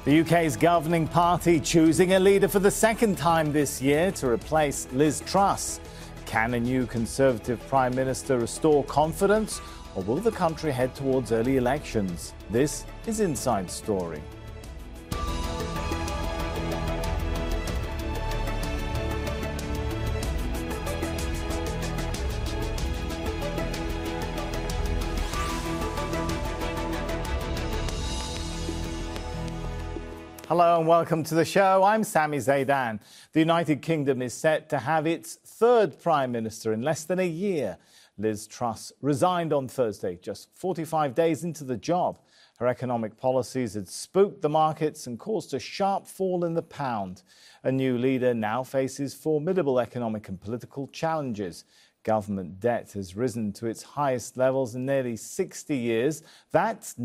The UK's governing party choosing a leader for the second time this year to replace Liz Truss. Can a new Conservative Prime Minister restore confidence, or will the country head towards early elections? This is Inside Story. Hello and welcome to the show. I'm Sami Zaidan. The United Kingdom is set to have its third Prime Minister in less than a year. Liz Truss resigned on Thursday, just 45 days into the job. Her economic policies had spooked the markets and caused a sharp fall in the pound. A new leader now faces formidable economic and political challenges. Government debt has risen to its highest levels in nearly 60 years. That's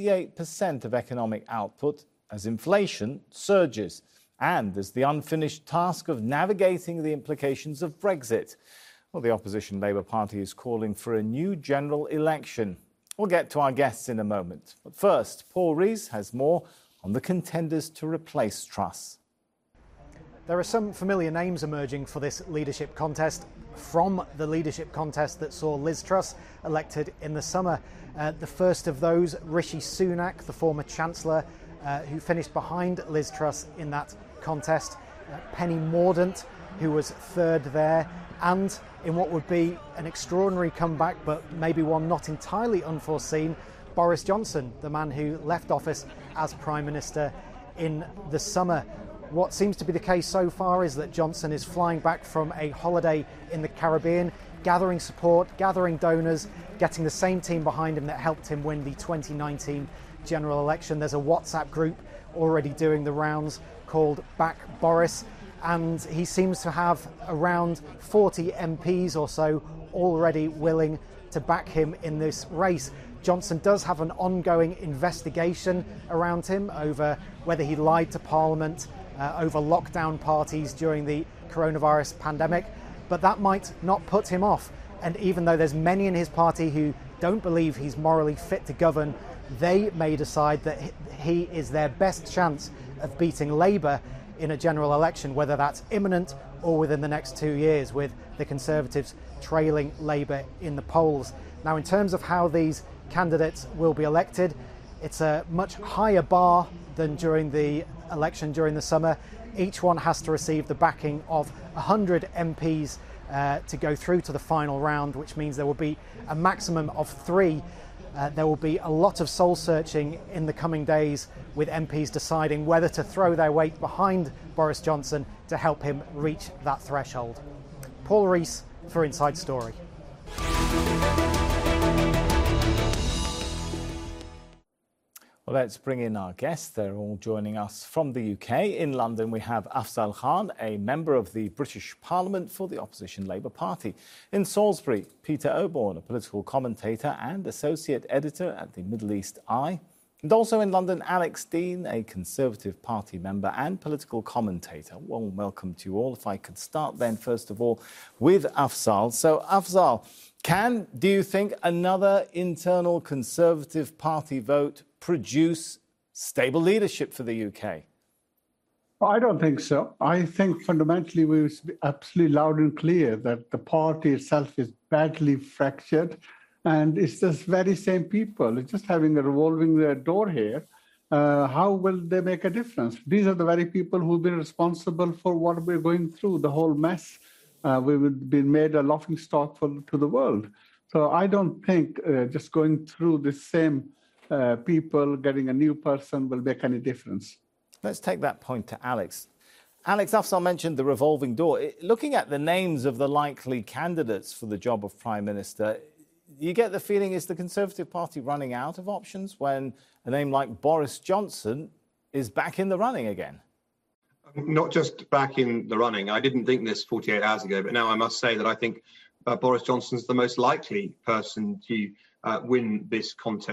98% of economic output, as inflation surges, and there's the unfinished task of navigating the implications of Brexit. Well, the opposition Labour Party is calling for a new general election. We'll get to our guests in a moment. But first, Paul Rees has more on the contenders to replace Truss. There are some familiar names emerging for this leadership contest from the leadership contest that saw Liz Truss elected in the summer. The first of those, Rishi Sunak, the former Chancellor, who finished behind Liz Truss in that contest. Penny Mordaunt, who was third there, and in what would be an extraordinary comeback, but maybe one not entirely unforeseen, Boris Johnson, the man who left office as Prime Minister in the summer. What seems to be the case so far is that Johnson is flying back from a holiday in the Caribbean, gathering support, gathering donors, getting the same team behind him that helped him win the 2019 general election. There's a WhatsApp group already doing the rounds called Back Boris, and he seems to have around 40 MPs or so already willing to back him in this race. Johnson does have an ongoing investigation around him over whether he lied to Parliament over lockdown parties during the coronavirus pandemic, but that might not put him off. And even though there's many in his party who don't believe he's morally fit to govern, they may decide that he is their best chance of beating Labour in a general election, whether that's imminent or within the next 2 years, with the Conservatives trailing Labour in the polls. Now, in terms of how these candidates will be elected, it's a much higher bar than during the election during the summer. Each one has to receive the backing of 100 MPs to go through to the final round, which means there will be a maximum of 3. There will be a lot of soul searching in the coming days, with MPs deciding whether to throw their weight behind Boris Johnson to help him reach that threshold. Paul Rees for Inside Story. Well, let's bring in our guests. They're all joining us from the UK. In London, we have Afzal Khan, a member of the British Parliament for the opposition Labour Party. In Salisbury, Peter Oborne, a political commentator and associate editor at the Middle East Eye. And also in London, Alex Dean, a Conservative Party member and political commentator. Warm welcome to you all. If I could start then, first of all, with Afzal. So, Afzal, do you think another internal Conservative Party vote produce stable leadership for the UK? I don't think so. I think fundamentally we must be absolutely loud and clear that the party itself is badly fractured, and it's the very same people. It's just having a revolving door here. How will they make a difference? These are the very people who've been responsible for what we're going through, the whole mess. We've been made a laughingstock to the world. So I don't think just going through the same people, getting a new person will make any difference. Let's take that point to Alex. Alex, Afzal mentioned the revolving door. Looking at the names of the likely candidates for the job of Prime Minister, you get the feeling, is the Conservative Party running out of options when a name like Boris Johnson is back in the running again? Not just back in the running. I didn't think this 48 hours ago, but now I must say that I think Boris Johnson's the most likely person to win this contest.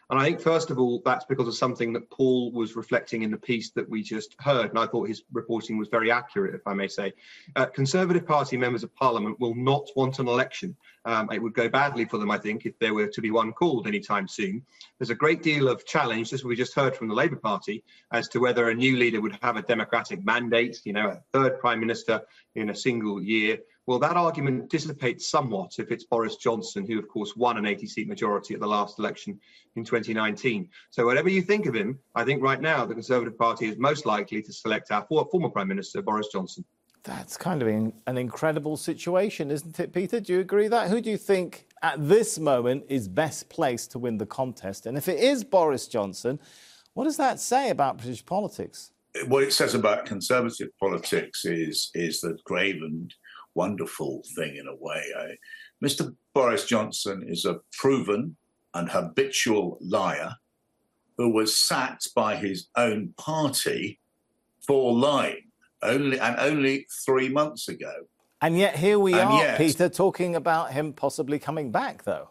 And I think, first of all, that's because of something that Paul was reflecting in the piece that we just heard. And I thought his reporting was very accurate, if I may say. Conservative Party members of Parliament will not want an election. It would go badly for them, I think, if there were to be one called anytime soon. There's a great deal of challenge, as we just heard from the Labour Party, as to whether a new leader would have a democratic mandate, a third Prime Minister in a single year. Well, that argument dissipates somewhat if it's Boris Johnson, who, of course, won an 80-seat majority at the last election in 2019. So whatever you think of him, I think right now the Conservative Party is most likely to select our former Prime Minister, Boris Johnson. That's kind of an incredible situation, isn't it, Peter? Do you agree with that? Who do you think at this moment is best placed to win the contest? And if it is Boris Johnson, what does that say about British politics? What it says about Conservative politics is the grave and wonderful thing in a way. Mr. Boris Johnson is a proven and habitual liar who was sacked by his own party for lying only 3 months ago. And yet here we are, Peter, talking about him possibly coming back, though.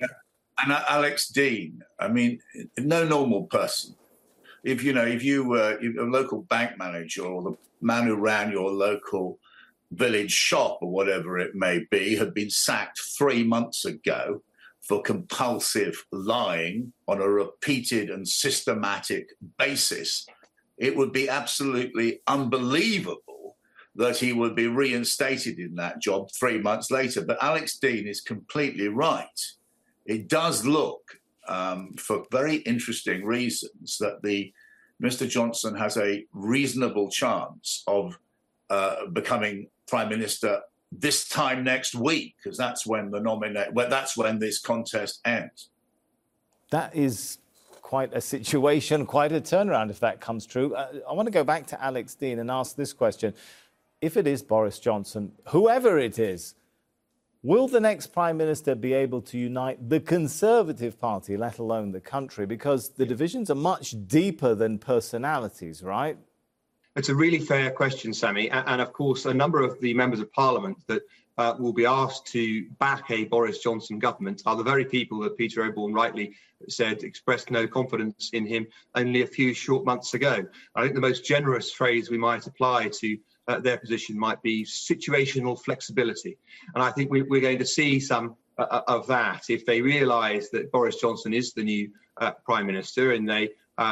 And Alex Dean, I mean, no normal person. If you were a local bank manager or the man who ran your local village shop or whatever it may be, had been sacked 3 months ago for compulsive lying on a repeated and systematic basis, it would be absolutely unbelievable that he would be reinstated in that job 3 months later. But Alex Dean is completely right. It does look, for very interesting reasons, that Mr. Johnson has a reasonable chance of becoming Prime Minister this time next week, because that's when that's when this contest ends. That is quite a situation, quite a turnaround if that comes true. I want to go back to Alex Dean and ask this question. If it is Boris Johnson, whoever it is, will the next Prime Minister be able to unite the Conservative Party, let alone the country? Because the divisions are much deeper than personalities, right? It's a really fair question, Sammy. And of course, a number of the members of Parliament that will be asked to back a Boris Johnson government are the very people that Peter Oborne rightly said expressed no confidence in him only a few short months ago. I think the most generous phrase we might apply to their position might be situational flexibility. And I think we're going to see some of that if they realise that Boris Johnson is the new Prime Minister and they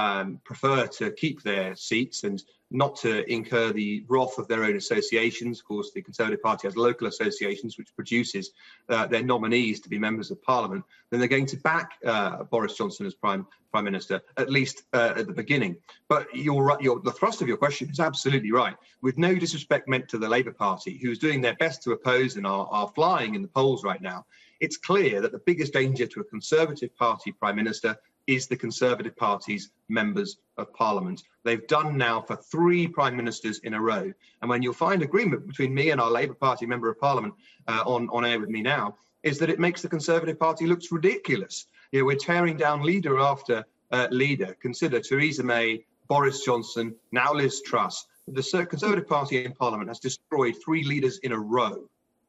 prefer to keep their seats and not to incur the wrath of their own associations. Of course, the Conservative Party has local associations which produces their nominees to be members of Parliament. Then they're going to back Boris Johnson as Prime Minister, at least at the beginning. But you're right, the thrust of your question is absolutely right. With no disrespect meant to the Labour Party, who's doing their best to oppose and are flying in the polls right now, it's clear that the biggest danger to a Conservative Party Prime Minister is the Conservative Party's members of Parliament. They've done now for 3 Prime Ministers in a row. And when you'll find agreement between me and our Labour Party Member of Parliament on air with me now, is that it makes the Conservative Party look ridiculous. We're tearing down leader after leader. Consider Theresa May, Boris Johnson, now Liz Truss. The Conservative Party in Parliament has destroyed 3 leaders in a row.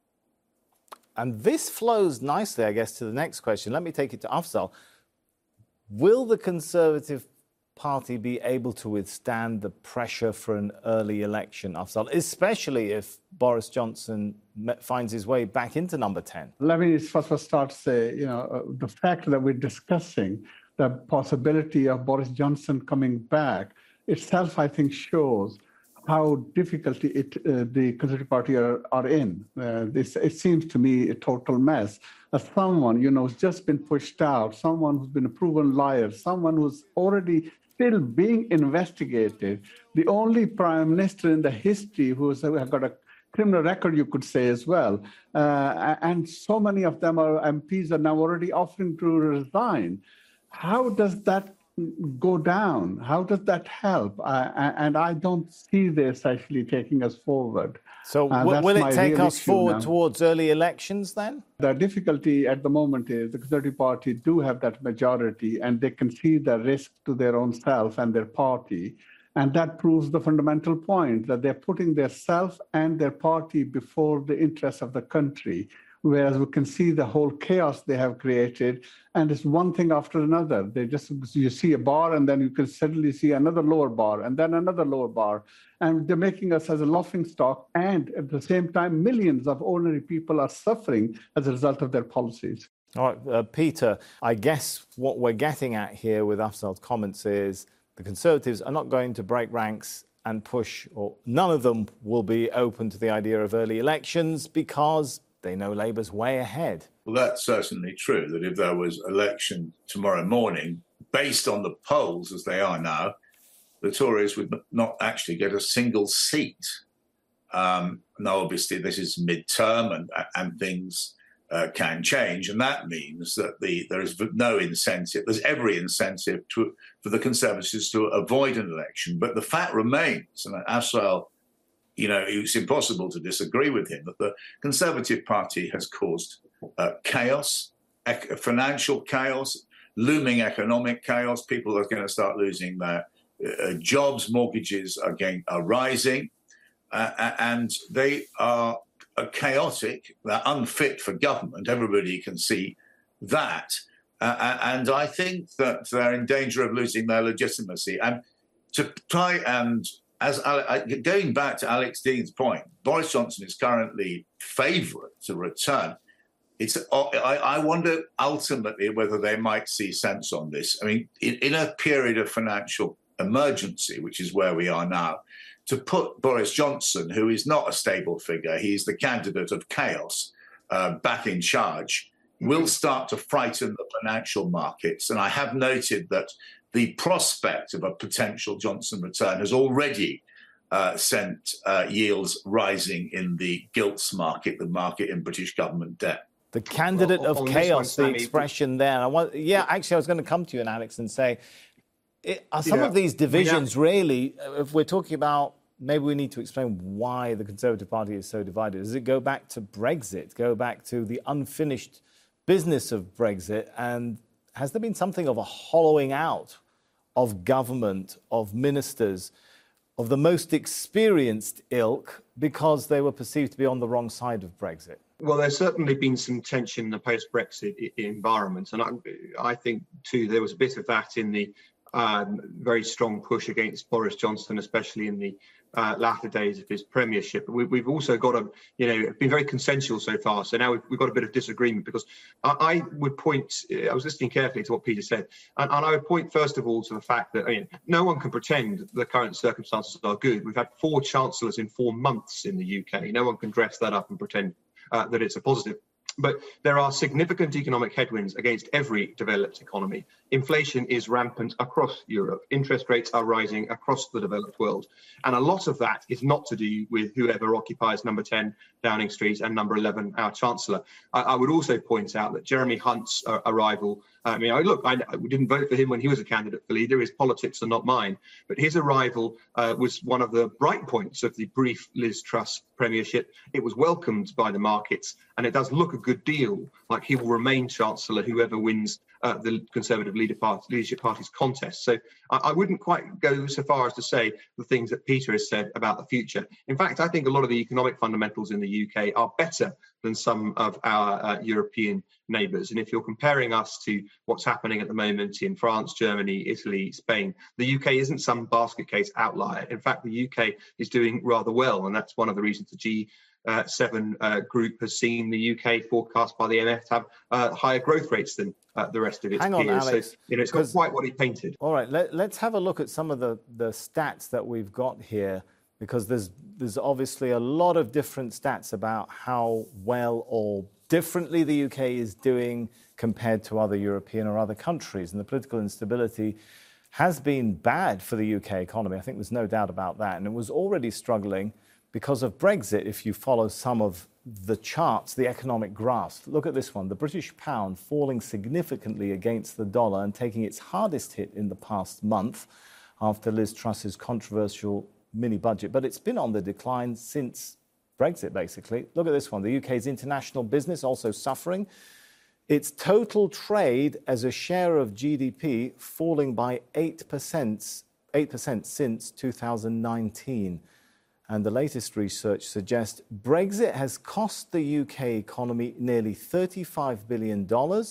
And this flows nicely, I guess, to the next question. Let me take it to Afzal. Will the Conservative Party be able to withstand the pressure for an early election, Afzal, especially if Boris Johnson finds his way back into number 10? Let me first start to say, the fact that we're discussing the possibility of Boris Johnson coming back itself, I think, shows how difficult the Conservative Party are in. It seems to me a total mess. As someone, who's just been pushed out, someone who's been a proven liar, someone who's already still being investigated, the only Prime Minister in the history who's got a criminal record, you could say, as well. And so many of them MPs are now already offering to resign. How does that go down? How does that help? And I don't see this actually taking us forward. So will it take us forward towards early elections then? The difficulty at the moment is the Conservative Party do have that majority and they can see the risk to their own self and their party. And that proves the fundamental point that they're putting their self and their party before the interests of the country, whereas we can see the whole chaos they have created, and it's one thing after another. You see a bar, and then you can suddenly see another lower bar, and then another lower bar, and they're making us as a laughing stock, and at the same time, millions of ordinary people are suffering as a result of their policies. All right, Peter, I guess what we're getting at here with Afzal's comments is the Conservatives are not going to break ranks and push, or none of them will be open to the idea of early elections because they know Labour's way ahead. Well, that's certainly true, that if there was election tomorrow morning, based on the polls as they are now, the Tories would not actually get a single seat. Now, obviously, this is midterm and things can change. And that means that there is no incentive, there's every incentive for the Conservatives to avoid an election. But the fact remains, and Afzal, it's impossible to disagree with him, that the Conservative Party has caused chaos, financial chaos, looming economic chaos. People are going to start losing their jobs, mortgages are rising, and they are chaotic, they're unfit for government. Everybody can see that. And I think that they're in danger of losing their legitimacy. And to try and, going back to Alex Dean's point, Boris Johnson is currently favourite to return. I wonder ultimately whether they might see sense on this. I mean, in a period of financial emergency, which is where we are now, to put Boris Johnson, who is not a stable figure, he's the candidate of chaos, back in charge, will start to frighten the financial markets. And I have noted that the prospect of a potential Johnson return has already sent yields rising in the gilts market, the market in British government debt. The candidate of chaos, the expression there. I was going to come to you, and Alex, and say, are some of these divisions really, if we're talking about, maybe we need to explain why the Conservative Party is so divided. Does it go back to Brexit, go back to the unfinished business of Brexit? And has there been something of a hollowing out of government, of ministers, of the most experienced ilk because they were perceived to be on the wrong side of Brexit? Well, there's certainly been some tension in the post-Brexit environment. And I think, too, there was a bit of that in the very strong push against Boris Johnson, especially in the latter days of his premiership. We've also got been very consensual so far. So now we've got a bit of disagreement, because I would point, I was listening carefully to what Peter said, and I would point first of all to the fact that no one can pretend the current circumstances are good. We've had 4 chancellors in 4 months in the UK. No one can dress that up and pretend that it's a positive. But there are significant economic headwinds against every developed economy. Inflation is rampant across Europe. Interest rates are rising across the developed world. And a lot of that is not to do with whoever occupies number 10 Downing Street and number 11, our Chancellor. I would also point out that Jeremy Hunt's arrival, we didn't vote for him when he was a candidate for leader. His politics are not mine. But his arrival was one of the bright points of the brief Liz Truss premiership. It was welcomed by the markets, and it does look a good deal like he will remain Chancellor, whoever wins the Conservative Leadership Party's contest. So I wouldn't quite go so far as to say the things that Peter has said about the future. In fact, I think a lot of the economic fundamentals in the UK are better than some of our European neighbours. And if you're comparing us to what's happening at the moment in France, Germany, Italy, Spain, the UK isn't some basket case outlier. In fact, the UK is doing rather well. And that's one of the reasons the G7 group has seen the UK forecast by the IMF to have higher growth rates than the rest of its peers. Hang on, Alex. So, it's not quite what he painted. All right, let's have a look at some of the stats that we've got here, because there's obviously a lot of different stats about how well or differently the UK is doing compared to other European or other countries. And the political instability has been bad for the UK economy. I think there's no doubt about that. And it was already struggling because of Brexit. If you follow some of the charts, the economic graphs, look at this one. The British pound falling significantly against the dollar and taking its hardest hit in the past month after Liz Truss's controversial mini budget. But it's been on the decline since Brexit, basically. Look at this one. The UK's international business also suffering. Its total trade as a share of GDP falling by 8% since 2019. And the latest research suggests Brexit has cost the UK economy nearly $35 billion.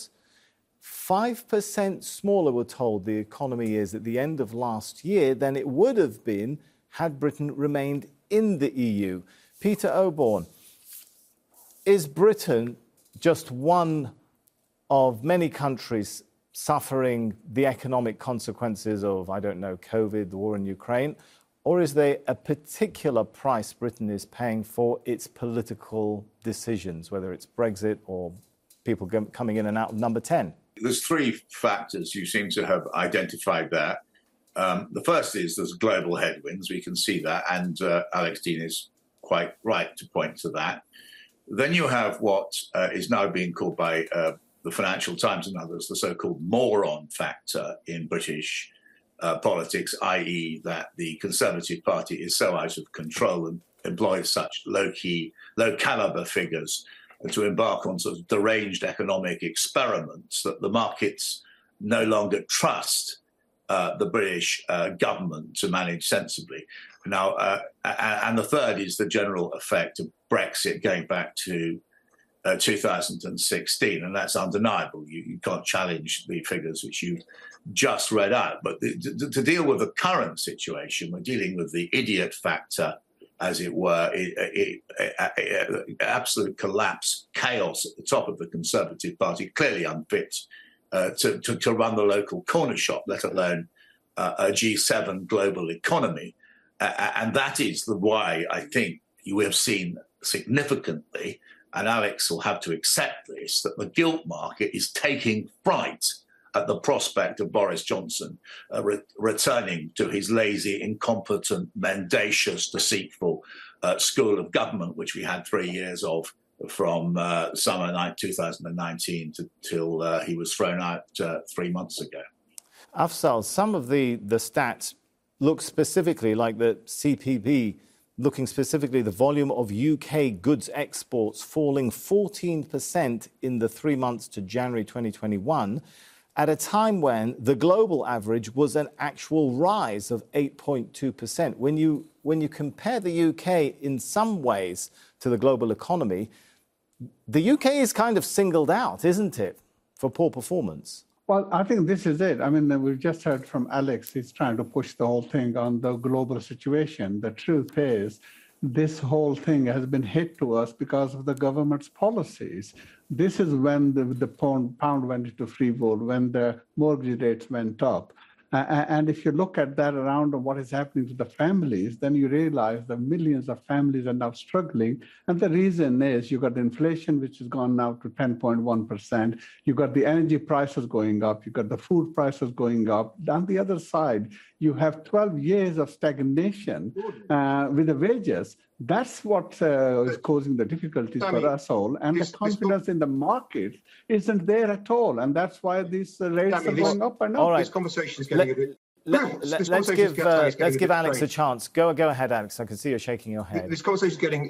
5% smaller, we're told, the economy is at the end of last year than it would have been had Britain remained in the EU. Peter Oborne, is Britain just one of many countries suffering the economic consequences of, I don't know, COVID, the war in Ukraine? Or is there a particular price Britain is paying for its political decisions, whether it's Brexit or people coming in and out of number 10? There's three factors you seem to have identified there. The first is there's global headwinds. We can see that, and Alex Dean is quite right to point to that. Then you have what is now being called by the Financial Times and others the so-called moron factor in British politics, i.e. that the Conservative Party is so out of control and employs such low-key, low-caliber figures to embark on sort of deranged economic experiments that the markets no longer trust the British government to manage sensibly. Now, and the third is the general effect of Brexit going back to 2016, and that's undeniable. You can't challenge the figures which you just read out. But to deal with the current situation, we're dealing with the idiot factor, as it were, absolute collapse, chaos at the top of the Conservative Party, clearly unfit to run the local corner shop, let alone a G7 global economy. And that is why I think you have seen significantly, and Alex will have to accept this, that the gilt market is taking fright at the prospect of Boris Johnson returning to his lazy, incompetent, mendacious, deceitful school of government, which we had 3 years of from summer 2019 till he was thrown out 3 months ago. Afzal, some of the stats look specifically like the CPB, looking specifically the volume of UK goods exports falling 14% in the 3 months to January 2021, at a time when the global average was an actual rise of 8.2%. When you compare the UK in some ways to the global economy, the UK is kind of singled out, isn't it, for poor performance? Well, I think this is it. I mean, we've just heard from Alex. He's trying to push the whole thing on the global situation. The truth is, this whole thing has been hit to us because of the government's policies. This is when the pound went into free fall, when the mortgage rates went up. And if you look at that around and what is happening to the families, then you realize that millions of families are now struggling. And the reason is you've got the inflation, which has gone now to 10.1%. You've got the energy prices going up. You've got the food prices going up. On the other side, you have 12 years of stagnation with the wages. That's what is causing the difficulties for us all. And the confidence in the market isn't there at all. And that's why these rates are going up and up. All right. This conversation is getting a bit... Let's give Alex a chance. Go ahead, Alex. I can see you're shaking your head. This conversation is getting a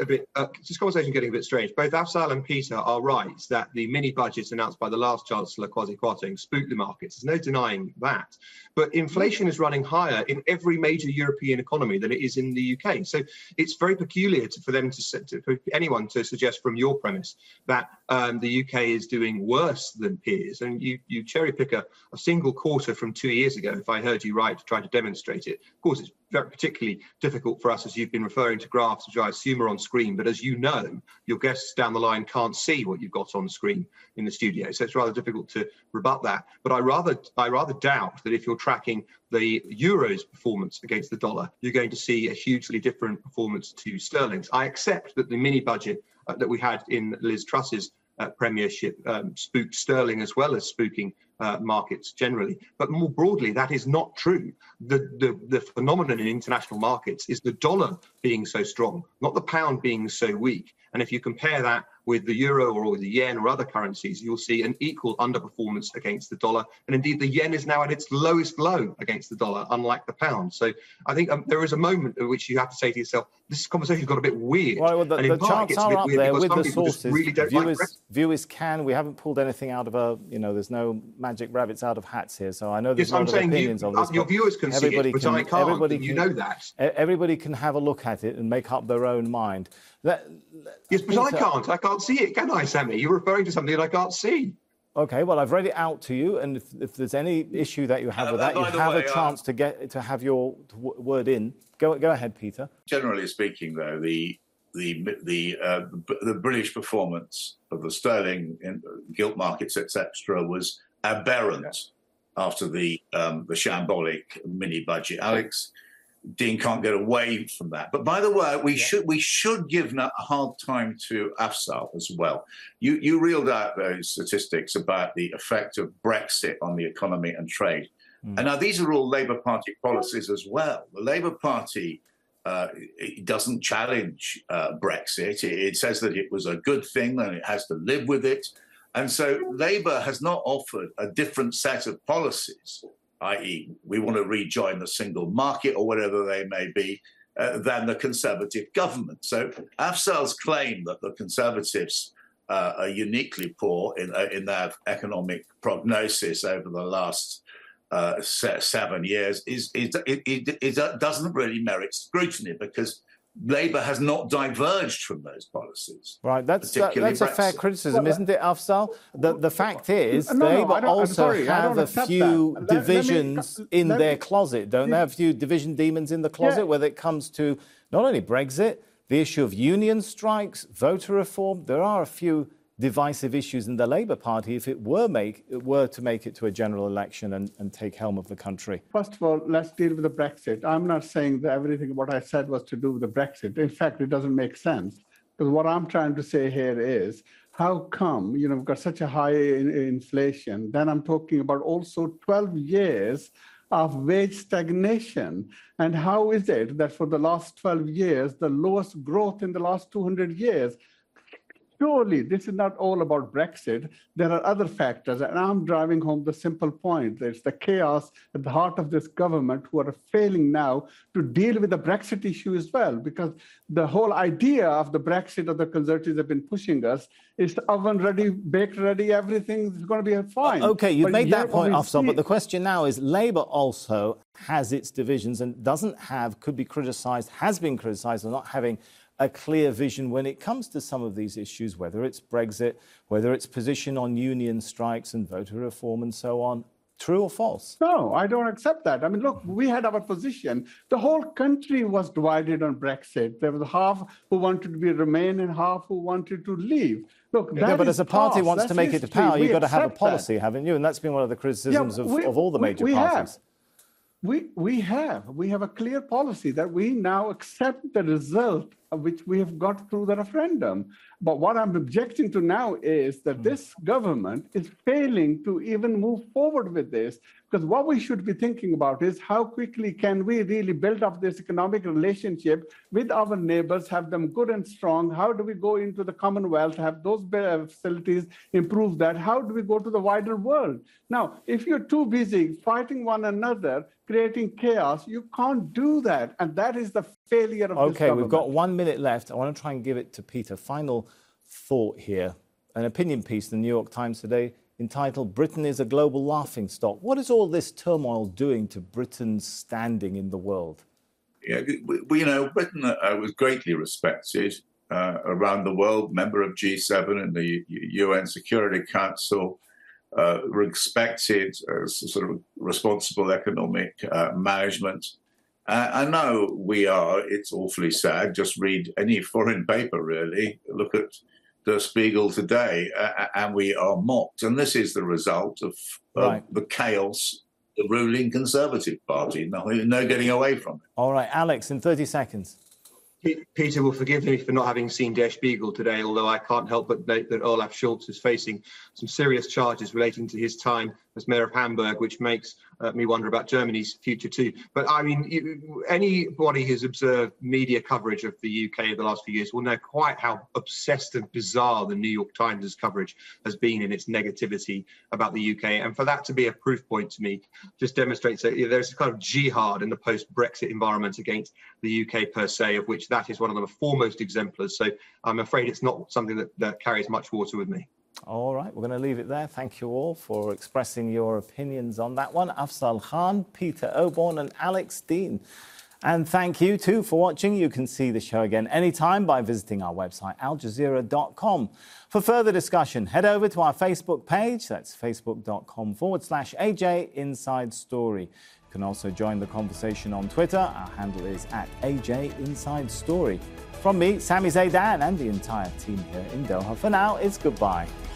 bit strange. Both Afzal and Peter are right that the mini budgets announced by the last Chancellor, Kwasi Kwarteng, spooked the markets. There's no denying that. But inflation is running higher in every major European economy than it is in the UK. So it's very peculiar for anyone to suggest from your premise that the UK is doing worse than peers. And you cherry pick a single quarter from 2 years ago, if I heard you right, to try to demonstrate it. Of course, it's very particularly difficult for us, as you've been referring to graphs which I assume are on screen, but as you know, your guests down the line can't see what you've got on screen in the studio, so it's rather difficult to rebut that. But I rather doubt that if you're tracking the euro's performance against the dollar, you're going to see a hugely different performance to sterling's. I accept that the mini budget that we had in Liz Truss's premiership spooked sterling as well as spooking markets generally. But more broadly, that is not true. The phenomenon in international markets is the dollar being so strong, not the pound being so weak. And if you compare that with the euro or with the yen or other currencies, you'll see an equal underperformance against the dollar. And indeed, the yen is now at its lowest low against the dollar, unlike the pound. So I think there is a moment at which you have to say to yourself, this conversation got a bit weird. Well, the charts are up there with the sources. Viewers can. We haven't pulled anything out of there's no magic rabbits out of hats here. So I know there's a lot of opinions on this. Your viewers can see it, but I can't. You know that. Everybody can have a look at it and make up their own mind. Yes, but I can't. I can't see it, can I, Sammy? You're referring to something that I can't see. Okay, well, I've read it out to you, and if there's any issue that you have with that, you have a chance to have your word in. Go ahead, Peter. Generally speaking, though, the British performance of the sterling in gilt markets, etc., was aberrant after the shambolic mini budget. Alex Dean can't get away from that. But by the way, we should give a hard time to Afzal as well. You reeled out those statistics about the effect of Brexit on the economy and trade. And now these are all Labour Party policies as well. The Labour Party it doesn't challenge Brexit. It says that it was a good thing and it has to live with it. And so Labour has not offered a different set of policies, i.e. we want to rejoin the single market or whatever they may be, than the Conservative government. So Afzal's claim that the Conservatives are uniquely poor in their economic prognosis over the last 7 years it doesn't really merit scrutiny because Labour has not diverged from those policies. Right, that's a fair criticism, isn't it, Afzal? The fact is, Labour also have a few divisions in their closet, don't they? Have a few division demons in the closet when it comes to not only Brexit, the issue of union strikes, voter reform. There are a few divisive issues in the Labour Party if it were to make it to a general election and take helm of the country. First of all, let's deal with the Brexit. I'm not saying that everything what I said was to do with the Brexit. In fact, it doesn't make sense. Because what I'm trying to say here is, how come, we've got such a high inflation? Then I'm talking about also 12 years of wage stagnation. And how is it that for the last 12 years, the lowest growth in the last 200 years? Surely, this is not all about Brexit. There are other factors, and I'm driving home the simple point. There's the chaos at the heart of this government who are failing now to deal with the Brexit issue as well, because the whole idea of the Brexit that the Conservatives have been pushing us is oven ready, baked ready, everything is going to be fine. Okay, you've made that point, Afzal, but the question now is Labour also has its divisions and has been criticised for not having a clear vision when it comes to some of these issues, whether it's Brexit, whether it's position on union strikes and voter reform and so on. True or false? No, I don't accept that. I mean, look, we had our position. The whole country was divided on Brexit. There was half who wanted to remain and half who wanted to leave. Look, but as a party wants to make it to power, you've got to have a policy, haven't you? And that's been one of the criticisms of all the major parties. We have a clear policy that we now accept the result of which we have got through the referendum. But what I'm objecting to now is that this government is failing to even move forward with this, because what we should be thinking about is how quickly can we really build up this economic relationship with our neighbors, have them good and strong? How do we go into the Commonwealth, have those facilities, improve that? How do we go to the wider world? Now, if you're too busy fighting one another, creating chaos, you can't do that. And that is the failure of this government. Okay, we've got 1 minute left. I want to try and give it to Peter. Final thought here. An opinion piece in the New York Times today entitled "Britain is a Global Laughingstock." What is all this turmoil doing to Britain's standing in the world? Yeah, Britain was greatly respected around the world, member of G7 and the UN Security Council, respected as sort of responsible economic management. I know it's awfully sad. Just read any foreign paper, really. Look at Der Spiegel today, and we are mocked. And this is the result of the chaos, the ruling Conservative Party. No getting away from it. All right, Alex, in 30 seconds. Peter will forgive me for not having seen Der Spiegel today, although I can't help but note that Olaf Scholz is facing some serious charges relating to his time as mayor of Hamburg, which makes me wonder about Germany's future too. But I mean, anybody who's observed media coverage of the UK in the last few years will know quite how obsessed and bizarre the New York Times' coverage has been in its negativity about the UK. And for that to be a proof point to me just demonstrates that there's a kind of jihad in the post-Brexit environment against the UK per se, of which that is one of the foremost exemplars. So I'm afraid it's not something that carries much water with me. All right, we're going to leave it there. Thank you all for expressing your opinions on that one. Afzal Khan, Peter Oborne and Alex Dean. And thank you too for watching. You can see the show again anytime by visiting our website, aljazeera.com. For further discussion, head over to our Facebook page. That's facebook.com/AJ Inside Story. You can also join the conversation on Twitter. Our handle is @AJ Inside Story. From me, Sami Zeidan, and the entire team here in Doha, for now, it's goodbye.